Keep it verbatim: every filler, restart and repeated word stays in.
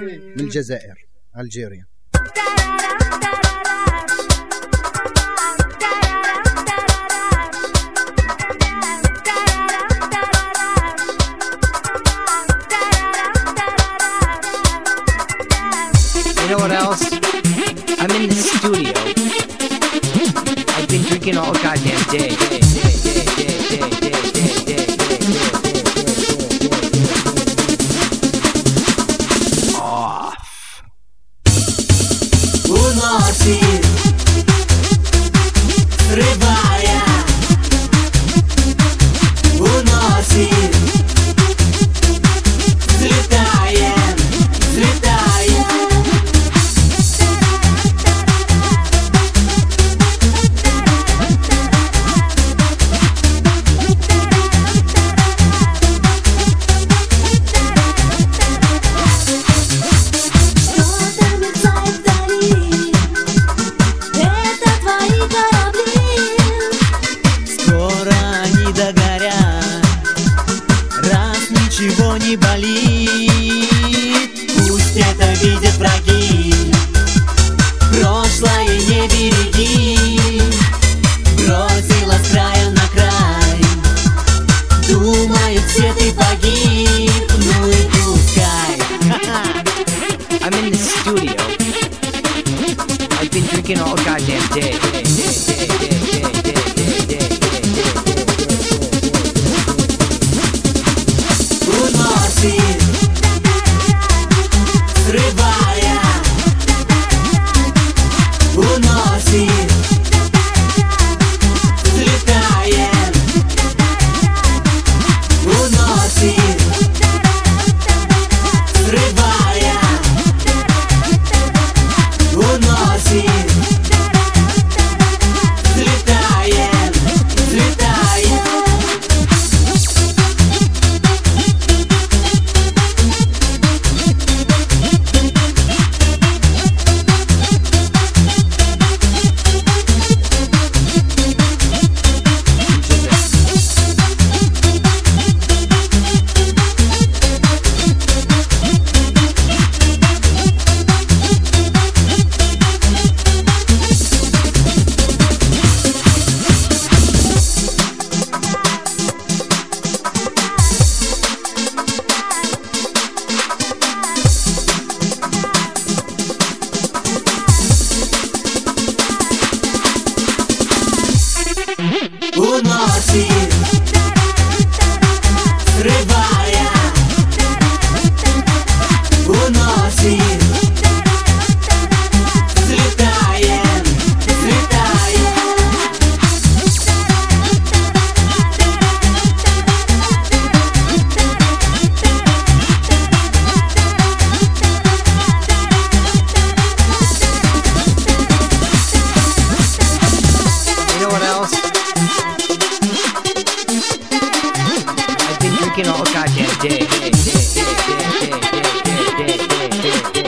من الجزائر الجيريا. You know what else? I'm in the studio. I've been drinking all goddamn day. Off. Уносит, срывая, уносит, взлетаем, взлетаем. Ничего не болит, пусть это видят враги. Прошлое не береги, бросила с края на край. Думают, все ты погиб, ну и пускай. I'm in the studio. I've been drinking all goddamn day. Уносит, срывая, уносит, взлетаем, уносит, срывая, уносит, взлетаем, взлетаем. Уносит, срывая, уносит, взлетаем, взлетаем. You know what else? I've been drinking all goddamn day.